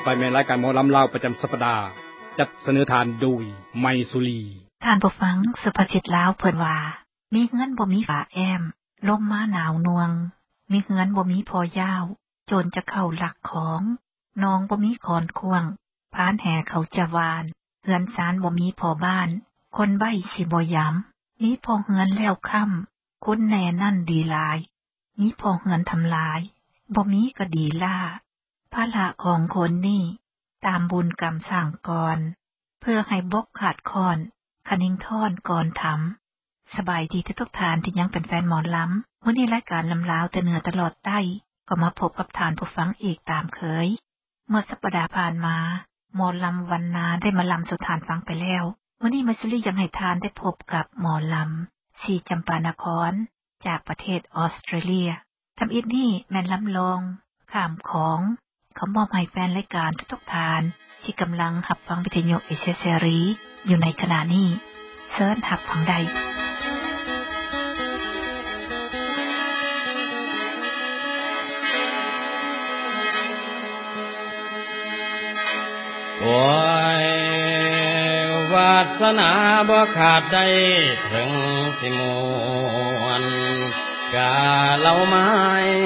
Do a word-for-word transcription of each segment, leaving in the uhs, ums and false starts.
ไปแม่นรายการหมอลำลาวประจำสัปดาห์จัดเสนอทานโดยไมสุรีท่านผู้ฟังสุภาษิตลาวเพิ่นว่ามีเงินบ่มีฝาแอมลมมาหนาวนวงมีเงินบ่มีพอยาวโจรจะเข้าลักของน้องบ่มีคอนควงพานแห่เขาจะวานเฮือนศาลบ่มีพอบ้านคนใบ้สิบ่ย้ำมีพอเฮือนแล้วค่ำคนแน่นั่นดีหลายมีพอเฮือนทำลายบ่มีก็ดีล่าภาระของคนนี่ตามบุญกรรมสร้างก่อนเพื่อให้บกขาดคอนคนิ่งท่อนก่อนทำสบายดีทุกทานที่ยังเป็นแฟนหมอลำมื้อนี้รายการลำลาวแต่เหนือตลอดใต้ก็มาพบกับทานผู้ฟังอีกตามเคยเมื่อสัปดาห์ผ่านมาหมอลำวันนาได้มาลำสู่ทานฟังไปแล้วมื้อนี้มัสลียังให้ทานได้พบกับหมอลำสีจำปานครจากประเทศออสเตรเลียทำอิดนี่แม่นลำลองข้ามของเขามอบให้แฟนรายการทุกๆทานที่กำลังหับฟังวิทยุเอเชียเสรีอยู่ในขณะนี้เชิญหับฟังได้โอ้ยวาสนาบ่ขาดได้ถึงสิมวนกาเล่าไม้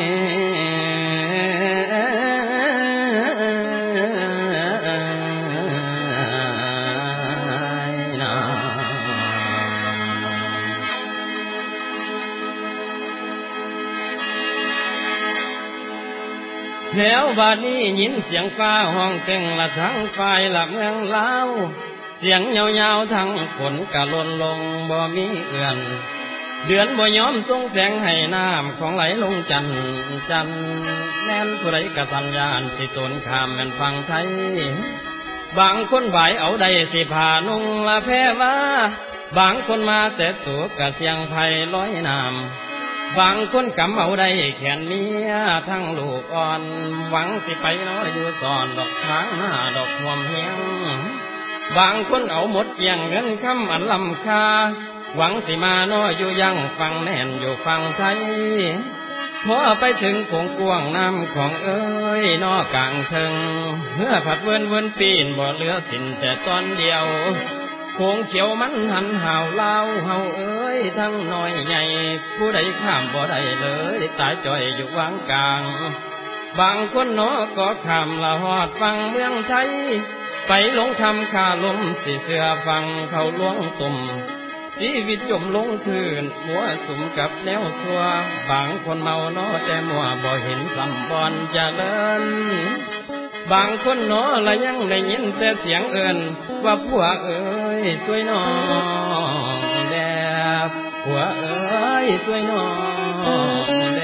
แล้วบัดนี้ยินเสียงฟ้าห้องเต็งละทั้งฝ่ายละเมืองลาวเสียงยาวๆทั้งฝนกะหล่นลงบ่มีเอื้อนเดือนบ่ยอมส่งแสงให้น้ำของไหลลงจันจันแม่นผู้ใดกะสัญญาณสิตนข้ามแม่นฟังไทยบางคนไหวเอาได้สิผ่านุ่งละแพ้ว่าบางคนมาแต่ตัวกะเสียงไผลอยน้ำบางคนกำเอาได้แขนเมียทั้งลูกอ่อนหวังสิไปน้อยอยู่ซ่อนดอกทางหน้าดอกห่วมเฮียงบางคนเอาหมดเกียงเงินคำอันลำค่าหวังสิมาน้อยอยู่ยังฟังแน่นอยู่ฟังไทยพอไปถึงโขงกวางน้ำของเอ้ยนอกลางเทิงเมื่อผัดเวินเวินปีนบ่เหลือสินแต่ตอนเดียวโขงเขียวมันหันห่าวเล่าเฮาเอ้ยทั้งน้อยใหญ่ผู้ใดข้ามบ่ได้เลยตายจ่อยอยู่วางกลางบางคนเนาะก็ข้ามละฮอดฟังเมืองไทยไปลงคำคาลมสิเสือฟังเขาหลวงตุ่มชีวิตจมลงคืนหัวสุมกับแนวซัวบางคนเมาเนาะแต่มัวบ่เห็นสัมบอนเจริญบางคนเนาะละยังได้ยินแต่เสียงเอิ้นว่าผัวเอ้ยสวยน้องแดบผัวเอ้ยสวยน้องแด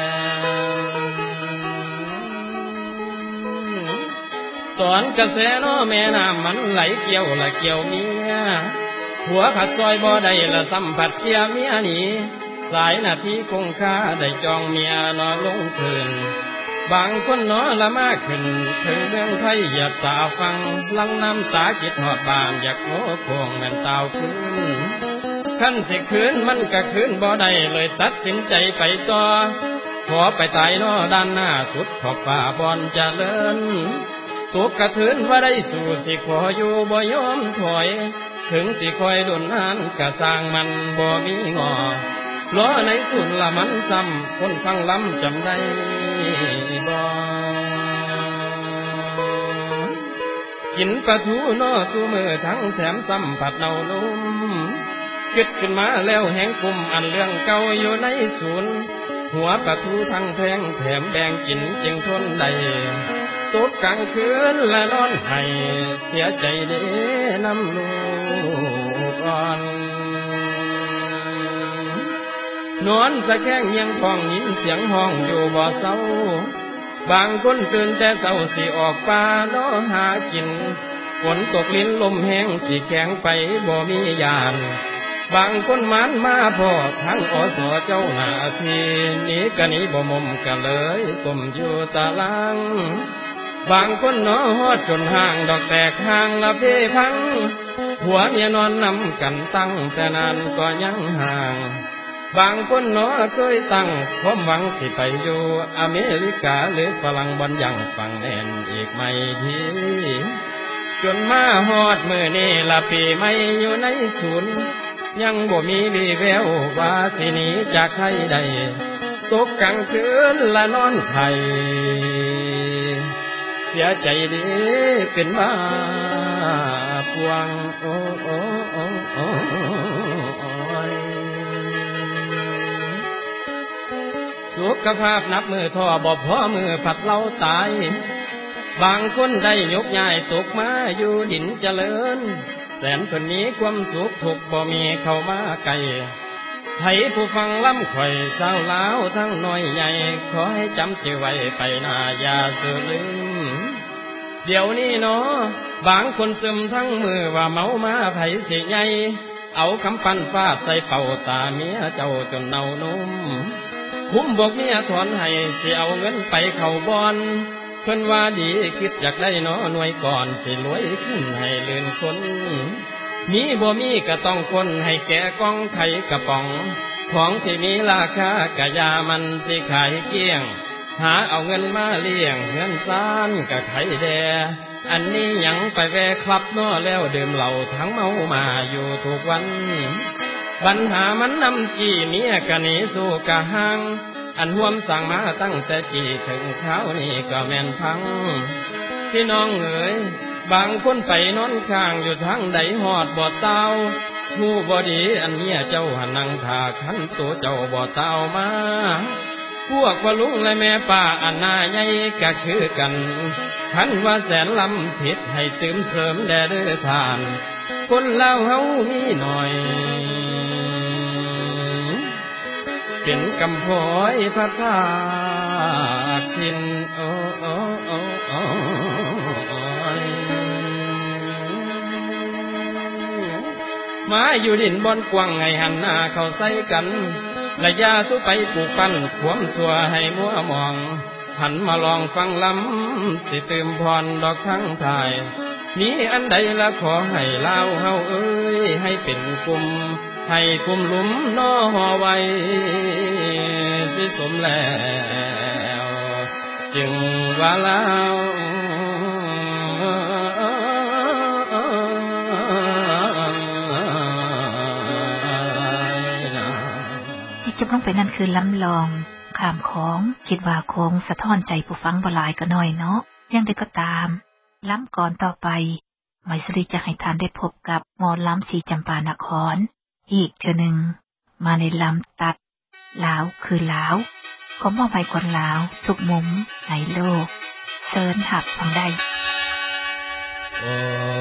บตอนกระแสเนาะแม่น้ำมันไหลเกี่ยวละเกี่ยวเมียผัวผัดซอยบ่ได้ละสัมผัสเคียเมียหนีสายนาทีคงค่าได้จองเมียนอลงคืนบางคนนอละมากขึ้นถึงเมืองไทยอย่าตาฟังลังน้ำตาคิดหอดบานอยากโง่โคงแม่นตาวคืนขั้นสิคืนมันก็คืนบ่ได้เลยตัดสินใจไปต่อขอไปตายนอด้านหน้าสุดขอบฟ้าบอนเจริญตกกระทืนว่าได้สู่สิขออยู่บ่ยอมถอยถึงสิคอยดุนนานกะสร้างมันบ่มีงอล้อในสุนละมันซ้ำคนฟังล้ำจำได้บ่กินปลาทูนอสู่มือทั้งแถมซ้ำผัดเนานุ่มคิดขึ้นมาแล้วแหงกุมอันเรื่องเก่าอยู่ในศูนย์หัวปลาทูทั้งแพงแถมแบ่งกินจึงทนได้ตกกลางคืนและนอนให้เสียใจเด้น้ำลูกอ่อนนอนสะแข้งยังท้องยินเสียงห้องอยู่บ่เศร้าบางคนตื่นแต่เศร้าสิออกป่าล้อหากินฝนตกลิ้นลมแห้งสิแข็งไปบ่มียานบางคนมันมาพอทั้งอสเจ้าหน้าที่นี้กะนี้บ่มุมกะเลยก้มอยู่ตารางบางคนเนาะฮอดจนห่างดอกแตกห่างละเพพังหัวเมียนอนนำกันตั้งแต่นานก็ยังห่างบางคนเนาะเคยตั้งความหวังสิไปอยู่อเมริกาหรือฝรั่งบอนยังฟังแน่นอีกไม่ทีจนมาฮอดมื้อนี้ละปีใหม่อยู่ในศูนย์ยังบ่มีวี่แววว่าสิหนีจากไทยได้ตกกลางคืนละนอนไข้เสียใจดีเป็นบ้าปวงโอ้โอ้โอ้โอ้สุขภาพนับมือท่อบ่พอมือผัดเล่าตายบางคนได้ยกย้ายตกมาอยู่ดินเจริญแสนคนนี้ความสุขทุกบ่มีเข้ามาไกลให้ผู้ฟังล้ำข่อยสาวลาวทั้งน้อยใหญ่ขอให้จำชื่อไว้ไปหน้าอย่าสูญลืมเดี๋ยวนี้เนาะบางคนซึมทั้งมือว่าเมามาไผสิใหญ่เอาคำปั้นฟาดใส่เป่าตาเมียเจ้าจนเน่านุ่มคุ้มบอกเมียถอนให้สิเอาเงินไปเข้าบอนเพิ่นว่าดีคิดอยากได้เนาะหน่วยก่อนสิรวยขึ้นให้ลื่นคนมีบ่มีก็ต้องคนให้แก่กองไข่กระป๋องของที่มีราคากะยามันสิขายเกลี้ยงหาเอาเงินมาเลี้ยงเงินซ่านกะไข่แดอันนี้ยังไปแวะคลับเนาะแล้วดื่มเหล้าทั้งเมามาอยู่ทุกวันปัญหามันนำจี้เมียกะหนีสู้กะห่างอันห่วมสั่งมาตั้งแต่จีถึงเช้านี่ก็แม่นพังพี่น้องเอ๋ยบางคนไปนอนข้างอยู่ทางใดหอดบ่เต้าผู้บ่ดีอันเมียเจ้าหันนั่งท่าขันตัวเจ้าบ่เต้ามาพวกพ่อลุงและแม่ป้าอันนาใหญ่ก็คือกันขันว่าแสนลำผิดให้ตื่มเสริมแด่เด้อทานคนเล่าเฮามีหน่อยเป็นกำพร้อยพระธาตุทินโอ้โอ้โอ้โอ้มาอยู่ดินบอนกว้างให้หันหน้าเข้าใส่กันและยาสู้ไปปลูกปั้นขวมสัวให้มัวมองหันมาลองฟังลำสิตื่มพรดอกทั้งทายมีอันใดละขอให้เล่าเฮาเอ้ยให้เป็นกลุ่มให้กุมหลุมน้อห่อไว้สิสมแล้วจึงว่าเล่าที่จบลงไปนั่นคือล้ำลองขามของคิดว่าคงสะท้อนใจผู้ฟังบ่หลายก็น้อยเนาะยังได้ก็ตามล้ำก่อนต่อไปหมายสรีจะให้ทานได้พบกับหมอล้ำสีจำปานครอีกเทื่อหนึ่งมาในลำตัดลาวคือลาวขอมอบให้คนลาวทุกมุมในโลกเชิญหักฟังได้โอ้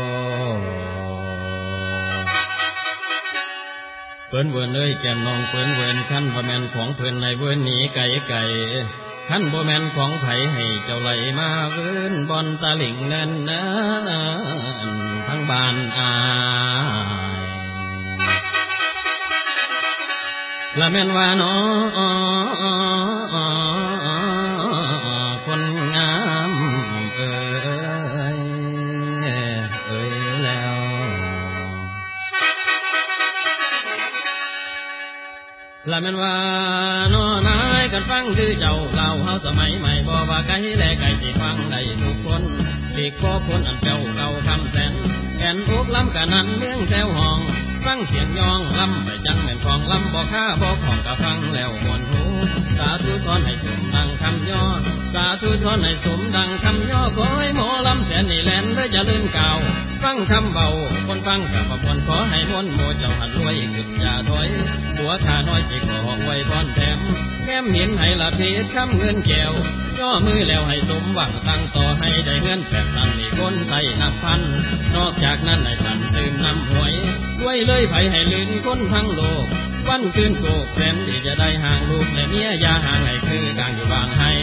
เปิ้นเวินเอ้ยแก้มน้องเปิ้นเวินขั้นบ่แม่นของเพิ่นในเวินหนีไก่ไก่ขั้นบ่แม่นของไผให้เจ้าไหลมาเวินบอนตะลิ่งนั่นนะทั้งบ้านอายละแม่นว่าน้อคนงามเอ้ยเอ้ยแล้วละแม่นว่าน้อนายกันฟังคือเจ้าเล่าเฮาสมัยใหม่บ่ว่าไกลและไกลสิฟังได้ทุกคนที่ขอคนอันเจ้าเก่าคำแสนแก่นอุกล้ำกันนั้นเมืองแถวห้องฟังเสียงยองล้ำไปจังแม่นของล้ำบ่ค่าบ่ของกะฟังแล้วมวนหูสาธุทอนให้สมดังคำย่อสาธุทอนให้สมดังคำย่อขอให้หมอล้ำแสนนี่แลนเด้อจะลืมเก่าฟังคำเบาคนฟังกับบ่ควรขอให้มนต์โมเจ้าหันรวยขึ้นอย่าถอยหัวข้าน้อยสิขอไว้พรแถมแก้มหินให้ละเพชรคำเงินแก้วย่อมือแล้วให้สมหวังตั้งต่อให้ได้เงินแปดพันนี่คนใส่นับพันนอกจากนั้นให้ท่านตื่มน้ำหวยด้วยเลยไผให้ลื่นคนทั้งโลกวันคืนโศกแสนที่จะได้ห่างลูกและเมียอย่าห่างให้คือกลางอยู่บางให้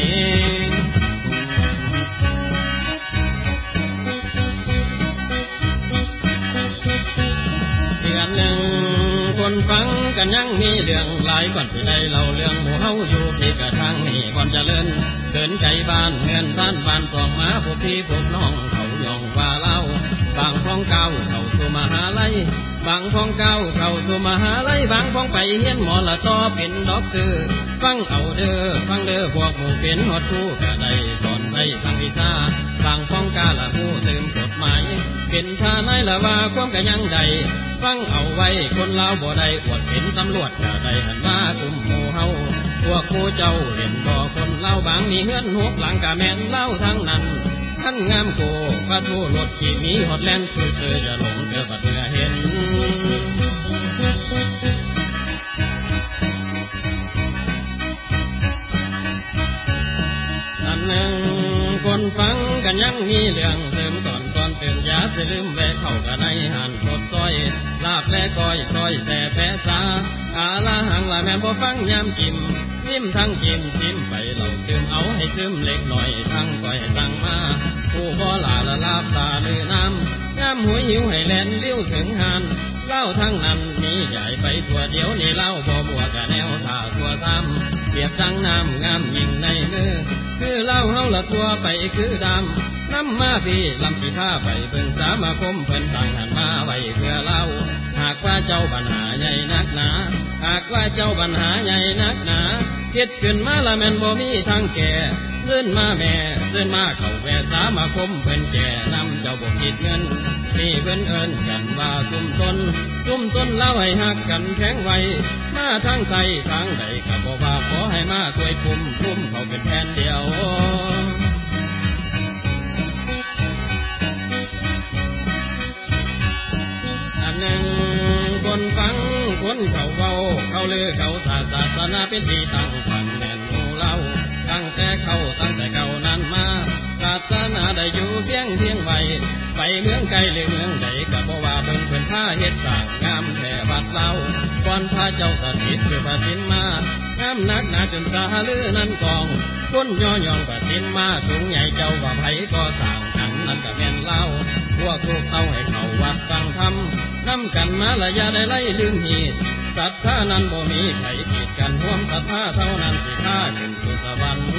เดือนหนึ่งคนฟังกันยังมีเรื่องหลายก่อนที่ได้เล่าเรื่องหมู่เฮาอยู่ที่กระทางนี่บ่อนเจริญเกินใจบ้านเงินท่านบ้านสองมาพวกพี่พวกน้องเขายองว่าเล่าบางพ้องเก่าเข้าสู่มหาลัยบางพ้องเก้าเข้าสู่มหาลัยบางพ้องไปเรียนหมอละต่อเป็นด็อกเตอร์ฟังเอาเด้อฟังเด้อพวกหมู่เป็นฮอดครูก็ได้สอนไปทางวิชาบางพ้องกาละฮู้ตื่นกฎหมายเป็นท่านายละว่าความก็ยังได้ฟังเอาไว้คนลาวบ่ได้อวดเป็นตำรวจก็ได้หันมากุมหมู่เฮาพวกหมู่เจ้าเห็นบ่คนลาวบางมีเฮือนหกหลังก็แม่นลาวทั้งนั้นท่านงามโกพระทูรถขี่มีฮอดแลนด์คือเสือจะหลงเด้อบัดเมื่อเห็นอันหนึ่งคนฟังกันยังมีเรื่องเสริมตอนก่อนตื่นยาสิลืมแวะเข้ากันในหันสดซอยลาบและก้อยซอยแต่แปะสาอาลาหังละแม่นบ่ฟังยามจิ้มซิมทั้งจิ้มซิมไปเหล่าตื่มเอาให้ซึมเล็กหน่อยทั้งก้อยสั่งมาผู้บ่ลาละลาบตาลือน้ำน้ำหวยหิวให้แล่นเลี้ยวถึงหันเล่าทั้งนั้นมีใหญ่ไปทั่วเดียวนี่เล่าบ่บัวกะแนวท่าทั่วทำเปียกจังน้ำงามยิ่งในมือคือเล่าเฮาละทั่วไปคือดำน้ำมาพี่ลำสีผ้าไปเบิ่งสามาคมเพิ่นสั่งหันมาไว้เพื่อเล่าหากว่าเจ้าปัญหาใหญ่นักหนาหากว่าเจ้าปัญหาใหญ่นักหนาคิดขึ้นมาละแม่นบ่มีทางแก่เลื่อนมาแม่เลื่อนมาเข้าแวะสามาคมเพิ่นแก่นำเจ้าบ่คิดเงินนี่เพิ่นเอิ้นกันว่าซุ่มตนซุ่มตนเล่าให้ฮักกันแข็งไว้มาทางใส่ทางใดก็บ่ว่าขอให้มาช่วยคุมคุมเขาเป็นแผ่นเดียวอันหนึ่งคนฟังคนเขาเว้าเขาลือเขาศาสศาสนาเป็นที่ตั้งฟังแน่นหมู่เล่าตั้งแต่เขาตั้งแต่เก่านั้นมาศาสนาได้อยู่เพียงเพียงไว้ไปเมืองไกลหรือเมืองใดก็บ่ว่าเบิ่งเพิ่นพาเฮ็ดสร้างงามแท้บัดเล่าก่อนพาเจ้าสถิตคือพระสินมางามนักหนาจนสาลือนั้นกองคนย่อยองพระสินมาสูงใหญ่เจ้าว่าไผก็สร้างอันนั้นก็แม่นเล่าพวกลูกเต้าให้เขาวัดฟังธรรมนำกันมาละอย่าได้ไล่ลืมหีดศรัทธานั้นบ่มีไผผิดกันร่วมศรัทธาเท่านั้นสิพาขึ้นสู่สวรรค์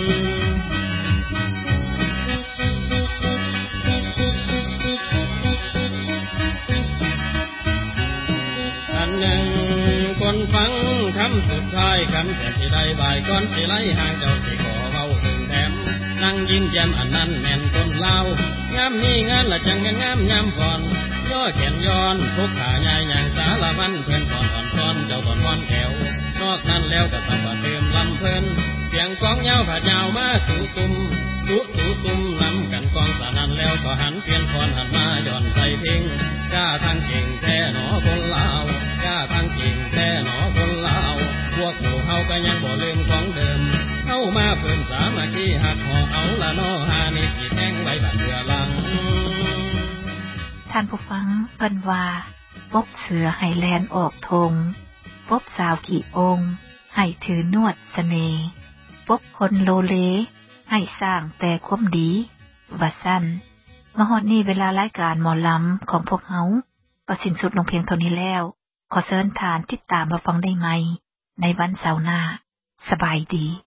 อันหนึ่งคนฟังคำสุดท้ายคำแต่ที่ได้บ่ายก่อนสิไล่ห่างเจ้าสิขอเว้าถึงแถมนั่งยิ้มแย้มอันนั้นแม่นคนลาวยามมีงานละจังงามยามก่อนย่อแขนย้อนทุกขาใหญ่อย่างสารวันเพื่อนก่อนอ่อนซ้อนเจ้าก่อนวอนแถวนอกนั้นแล้วก็สับเติมลำเพลินเสียงกองยาวผาดยาวมาสู่ตุ่มสู่สู่ตุ่มนำกันกองสานั้นแล้วก็หันเปลี่ยนคอนหันมาย้อนใส่เพลงกล้าทางเก่งแท้หนอคนลาวกล้าทางเก่งแท้หนอคนลาวพวกหมู่เฮาก็ยังบ่ลืมของเดิมเข้ามาเพิ่มสามัคคีหักห่อเอาละนอหานี่สิแท่งไว้บัดเดือหลังท่านผู้ฟังเพิ่นว่าปบเสือให้แลนออกธงปบสาวกี่องค์ให้ถือนวดเสน่ห์ปบคนโลเลให้สร้างแต่ความดีว่าซั่นมาฮอดนี้เวลารายการหมอลำของพวกเฮาก็สิ้นสุดลงเพียงเท่านี้แล้วขอเชิญทานติดตามมาฟังได้ใหม่ในวันเสาร์หน้าสบายดี